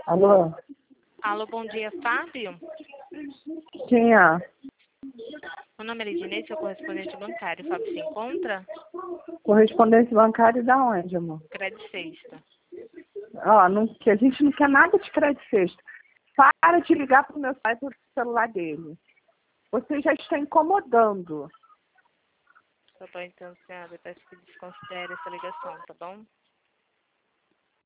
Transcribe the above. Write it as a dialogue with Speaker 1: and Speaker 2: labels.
Speaker 1: Alô?
Speaker 2: Alô, bom dia, Fábio.
Speaker 1: Quem é?
Speaker 2: Meu nome é Lidinei, sou correspondente bancário. Fábio se encontra?
Speaker 1: Correspondente bancário da onde, amor?
Speaker 2: Crédito Sexta.
Speaker 1: Ó, que a gente não quer nada de crédito sexta. Para de ligar pro meu pai pro celular dele. Você já está incomodando.
Speaker 2: Eu estou entendendo, senhora. Eu peço que desconsidere essa ligação, tá bom?